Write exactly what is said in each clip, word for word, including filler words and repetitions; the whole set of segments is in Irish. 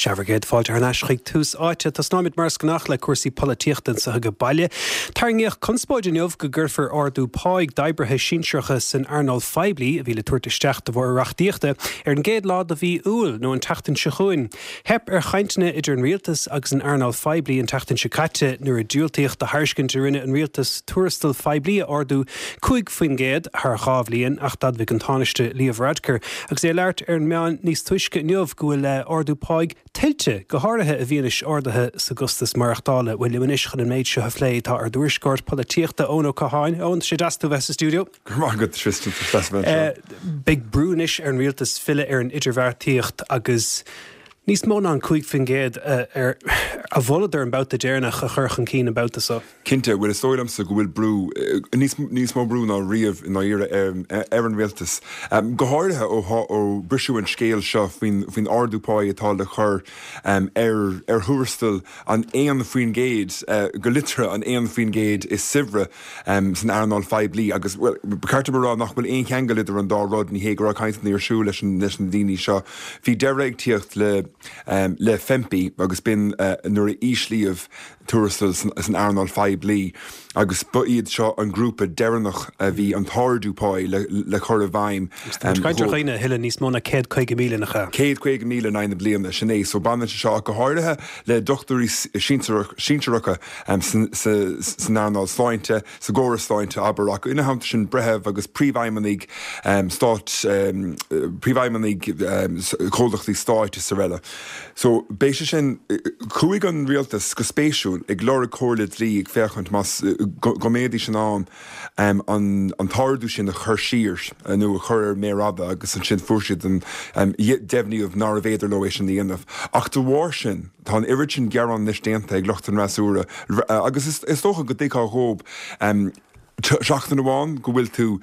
Severgéad fáilte ar náischaigh tús áite Tá snáid mars gnach le cuasaí políochtain sa go baile. Tarngéoch conspóideneomh go ggurfar ardú páig d'oibrithe sínsreacha san Arnold Feibli a bhí le tuairteaisteach de bhór reachtaíochta ar an géad lá a bhí úil nó an teachtain se chuin. Hep ar chaintne idir an rialtas agus an Arnold Feibli an teachtain se caite nuair a dúiltaíocht de haircinn de rinne an rialtas tuairistal Feibli ardú chuig faoin géad th chábhlíonn ach dad bhí an tánaiste Liamh Radker agus é leart ar an meán níos tuisce neomh go bhfuil ardú páig tiltte go háirithe a bhíonais ordathe sa gustas marachtála bhfuil leis chun an méid se lé tá ar dúirscóirt políochta ón ó Caháin ón sé dasú bheits a stúdio. Big brúnis ar an rialtas fille ar an idirmhairtíocht agus níos móna an chuig fin géad ar a bhladar an bouta déirnach a churchan cín an bouta sa. Cinnte, bhfuil stoilm sa go bhfuil brú, níos mó brú ná riamh ná ire ar an rialtas. Go háirithe ó brisú an scéal seo faoin ardúpáid atá le chur ar thuairstal an éon faoin géad, go litre an éon faoin géad is sibhre san Arnold Feibli agus becarta marrá nach bhfuil éon cheangal idir an dá rud ní hé go rá caiinteanna ar siú leis an daoine seo. Bhí dereaigh tíocht le Um, le fempi agus bin uh, nuair a íslíomh tuairistal san Arnold Feibli agus bu iad seo an grúpa deirnach a bhí an tárdúpáid le, le chur a bhaim. Caidir chuine hiile níos móna céad chuige míle nacha. Céad chuige míle naine bliana sinné, so banna seo go háirithe le dochtarí síntearacha um, san Arnold Sláinte, sa Góra Sláinte Aberach, ina hamta sin brethebh agus príomhhaimimenig um, stát um, príomhhaimimenig um, códachtaí stáite sa réile. So béise sin chuig an rialtas go spéisiún ag glóra cóirlid lí ag féchant mas go méadí sin an um, an, an tárdú sin a chur sír uh, nó a chur mérada agus an sin fúrsiad an um, defhníomh ná a bhéidir lo éis an díanamh. Ach do bhór sin tá an iiri sin gearan níos déanta ag locht an rasúra uh, agus is, is tócha go dtí cá hób um, seachtain amháin go bhfuil tú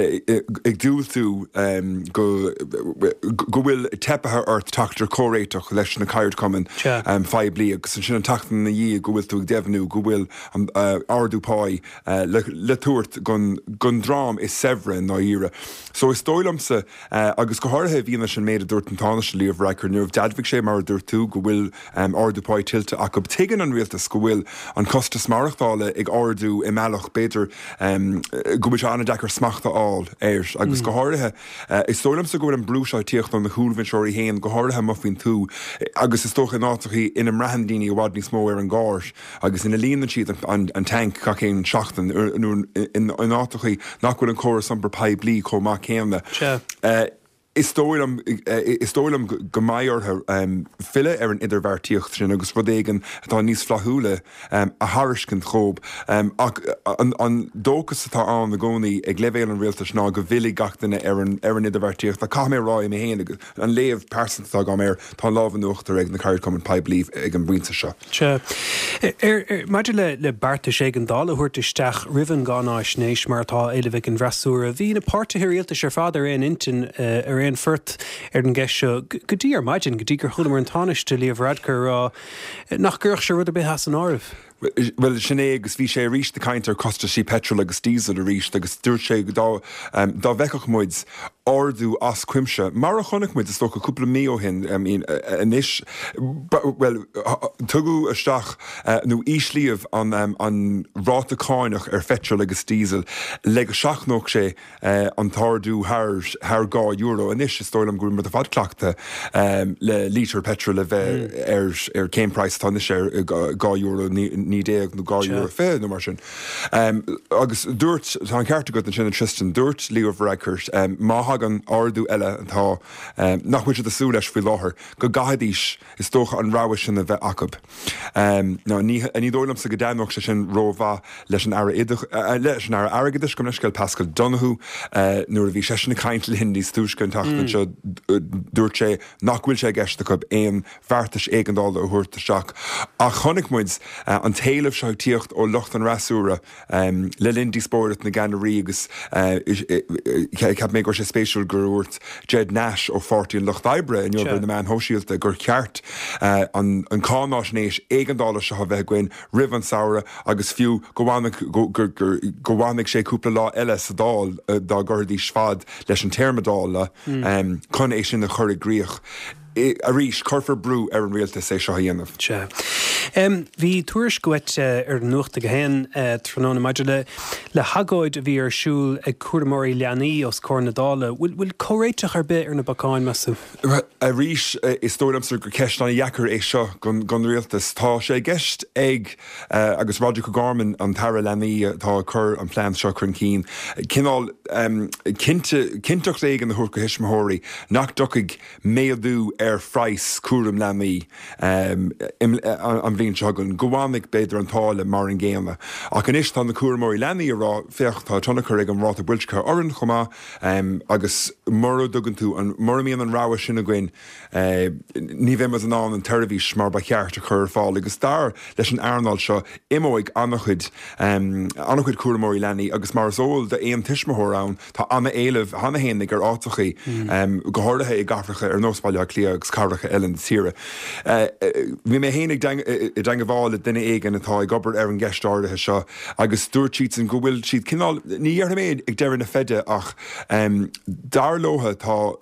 ag dúil tú go bhfuil tepathe ar teachtar córéiteach leis na cairt cumann Feibli agus sin an tachtain na dhí go bhfuil tú ag deimhnú go bhfuil ardúpáid le tuairt gon drám is sevre ná ire. So is dóilamsa agus go háirithe bhíonna sin méad a dúirt an tánaiste Liamh Radker nuamh deadmhaigh sé mar dúirt tú go bhfuil ardúpáid tiltte ach go tuigeann an rialtas go bhfuil an costas marachtála ag ardú i meallach beidir Um, go bhfuil anna dechar smachta áil éir agus mm. go háirithe uh, is tólam sa go bhfuil an brúsáid tíocht an na chúlhann seoirí héin go háirithe muffin tú agus is tócha nátachaí ina mrehandíine a bhhad níos mó ar an gáir agus ina líonann siad an, an tank cacéin seachtain in nátachaí nach bhfuil an choras an Feibli blií chomá céanna. Uh, Is tóilm is tóilm go maiortha um, fille ar an idirmhairtíocht sin agus rud éigean atá níos flathúla um, a hariscin chób um, ach an, an dóchas atá an na gcónaí ag leibhéal an rialtas ná go bhilí gachtainna ar an ar an idirmhairtíocht a cá mé rá im héana an léamh persanta gá méir tá lábhanúachtar ag na cairt cumann Feibli ag an bhainte seo. Se maidir le le barta sé an dála thuirtaisteach rivan gánáis nééis mar tá éile bheith an bhreasúra bhí na páirrta rialtas ar fád ar éon intin ar an furt ar an gceisio go dtí ar maidin go dtí gur chulamar an tánaiste Liamh Radker nach gcuirch se rud a bit has an áibh. Well sinné agus bhí sé ríist de caiintear costa sí petrol agus díosel a ríist agus dúirt sé dá um, dá bheiceach muid ardú as cuimse. Mar a chonig muid is sto a cúpla mío hin um, inis well tugu isteach uh, nó íslíomh an, um, an ráta cáinach ar petrol agus díosel le go seachnóch sé uh, an tardú haar gá euro inis is stoilm gúin mar a fadclaachta um, le lítar petrol a bheith mm. ar, ar céim price tá is ar gá euro ní ní déag nó gá euro fé nó mar sin. Um, agus dúirt tá an ceartta go an sin an Tristan dúirt Liamh Radker um, má hagan ardú eile antá um, nach bhuiid a sú leis faoi láthair go gahadís is tócha an ráha sin a bheith acab. Um, no, ní, ní dólam sa go déanach se sin rómha leis an ara idach uh, leis an ara agadidir go neiscail Pascal Donahue uh, nuair a bhí sé sin na caintil hin níos túisce an tachtain seo dúirt sé nach bhfuil sé gceiste go éon bhartas éigeandála a thuirta seach a chonig muid uh, an talamh seo tíocht ó locht an rasúra um, le lindí spóirt na ganarí agus ceap mé gur sé spéisiúil gur úirt Jed Nash ó fortí Locht Ibre in jobbar na man hóisiúilta gur ceart uh, an, an cánáisnéis éigeandála se ha bheith gin rih an saora agus fiú gohhanig gohhanig sé cúpla lá eile sa dáil uh, dá gurdí sfad leis an termadála mm. um, chun é sin na chuir gríoch. a rís chufer brú ar an réalta sé seo dhéanamh. Se. Bhí tuairis goit ar nuachta go héin tróna maidir le le hagóid a bhí ar siúil ag cuaramóí leanaí os cónadála. Bhfuil córéiteach ar bit ar na bacáin measa? A rís is tólamsar gur ceistna dhechar é seo gon réaltas. Tá sé gceist ag agus Roger Cogarman an tara leanaí tá chur an plán seo chun cín. Cinál cinteach léig an na thuair go hisismóirí nach docaigh méadú ar phrais cuaram leanaí an bhíonn segan goháinnig beidir an tála mar an ggéama. Ach an isis tá na cuaramóí leanaí ará féocht tá tonna chur ag an ráta builtecha orann chumá agus mar dugan tú an marmíon an ráha sinna gin ní bhéim as an an an tervís mar ba cheart a chur fáil agus dar leis an airnáil seo imóig annachchuid annachchuid cuaramóí leanaí agus mar sóil de éon tiismthór ann tá anna éileh hanna hénig ar átachaí gothirdathe i gafracha ar nóspáile clia agus carracha eile tíre. Bhí mé hénig i d deanga bháil duine éigen atá ag gobar ar an gceistáirithe seo agus dúirt siad an go bhfuil siad cinál ní dheartha méid ag deireadh na feide ach dar lótha tá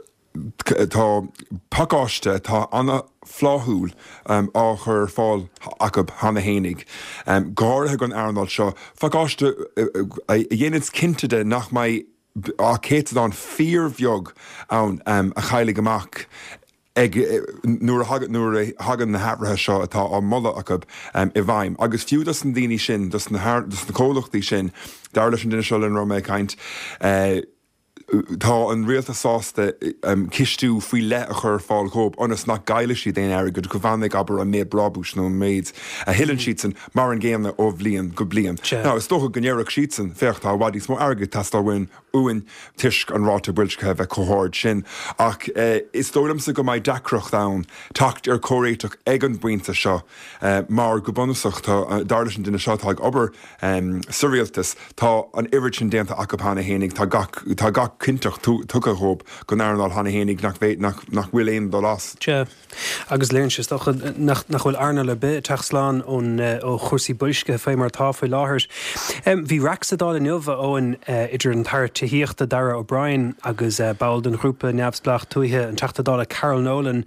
tá pagáiste tá anna fláthúil um, á chur fáil acab hanna hénig. Um, Gáirthe gon airnáil seo, pagáiste a dhéanaid cinnteide nach mai á céad an fíormheog ann um, a chailig amach ag nuair a hagan na haprathe seo atá á molla acab um, i bhaim. Agus fiú das an daoine sin, das na cólachtaí sin, dar leis an duine seo in Roma caint, uh, tá an réalta sásta um, cistú faoi le a chur fáil chóp anas nach gaiile si déon air go go bhannig aber an méid brabús nó an méid a hilann siadsan mar an géamna ó bblion go blion. Ná is tócha gnéireach siadsan fechtá bhhaidí smó airgad tastáhain uin tuisc an ráta builtecha bheith cohord sin ach uh, is tólamsa go mbeidh dacroch dán tacht ar choréiteach ag an buinte seo uh, mar go bunasach tá uh, dar leis an duine seo tá ag obair um, surrealtas tá an irid sin déanta acab hanna hénig tá gach tá gach cinteach tucha hóp go airnáil hanna hénig nach bhéit nach bhfuil éon do las. Tse, agus léirn sé nach bhfuil airna le bit teachsláán ón ó chursaí buisce fé mar tá faoi láthairs. Bhí reachsadáil in nuamh óin idir an tar tííochta Dara O'Brien agus bail den grúpa neamhsplach tuaithe an teachtadála Carol Nolan.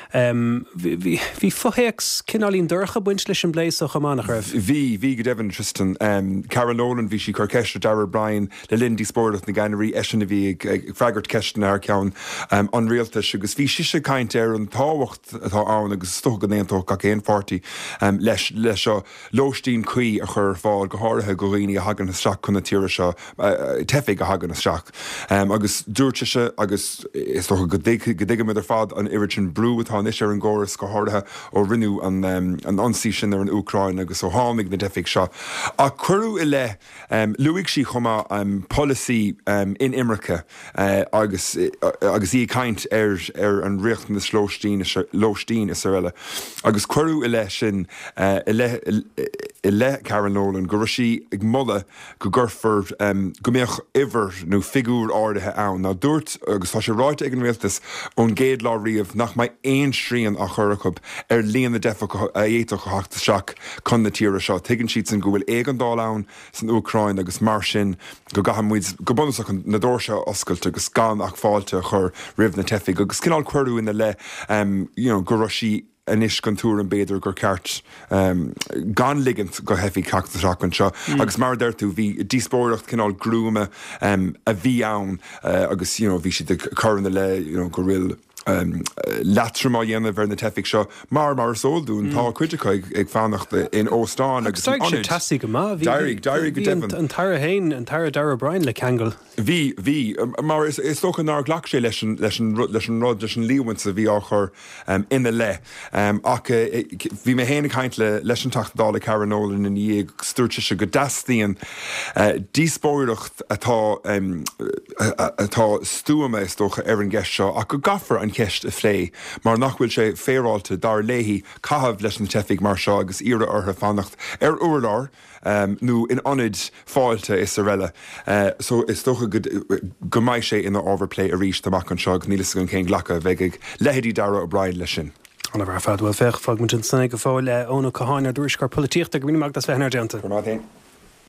Bhí fohéex cinálín dúrcha buint leis an bléis ó chamánach raibh. Bhí bhí go devan Tristan Carol Nolan bhí si chuceiste Dara O'Brien le Lindy Sportach na gaiinirí eisina bhí ag freigart ceistan ar ceann an réaltas agus bhí siise caint ar an táhacht atá ann agus sto go néontóch ga céon forty leis leis seo lóistín chuí a chur fáil go háirithe go rií a hagan isteach chuna tíire seo tefiigh a hagan isteach. Agus dúirteise agus is go dige mid ar fad an iiri sin brú atá is ar an ggóras go háirithe ó rinú an ansí sin ar an Ucrain agus ó hánig na defiigh seo. A chuirú i le luigh si chuma policy in Imrecha Uh, agus uh, agus í caint ar ar an riocht na slóistín lóistín is eile. Agus cuirú i le sin uh, i le i le Carol Nolan go si ag molla go gurfur um, go méoch iver nó figúr áirithe ann. Ná dúirt agus tá sé ráite ag an réaltas ón géad lá riamh nach mai éon srían a churachab ar líon na defa a dhéach go hachta seach chun na tíre seo. Tuigeann siad san go bhfuil éag an dá ann san Ucrain agus mar sin go gahamid go bunasach na dóir seo oscailte agus gan ach fáilte chur rih na tefiigh agus cinál cuirú ina le um, you know, go raibh inis gan túr an béidir gur ceart um, gan ligint go hefií cactaach an seo. Mm. Agus mar deirtú bhí díspóireacht cinál grúme um, a bhí ann uh, agus you know, bhí si de churanna le you know, go riil Um, Latrama dhéanamh ar na tefiigh seo mar mar sóldún tá cuiidecha ag fannacht in Óstáin agus an anid. Tasí go má Dairí Dairí go devan. An tar hain an tar Dara O'Brien le Kangol. Bhí bhí mar is is tócha ná ghlach sé leis an leis an leis an rud leis an líhaint a bhí á chur um, ina le um, ach bhí mé héanana caint le leis an tachtdála Carol Nolan in dhéag stúirte se go dastíon uh, díspóireacht atá um, atá stúama is tócha ar an gceist seo ach go gafar an ceist a phlé, mar nachhfuil sé féráilte dar léhí cahabh leis an tefiigh mar seo agus ire ortha fannacht ar uirlár um, nó in anid fáilte is a riile. Uh, so is tócha go maiid sé ina overplay a ríis tamach an seo nílas an cén ghlacha bheith ag lehéadí Dara O'Brien lei sin. Anna bhar fad bhfuil fech fag mu sanna go fáil óna caháin ar dúriscar políochta go miniach das bheithnar deanta.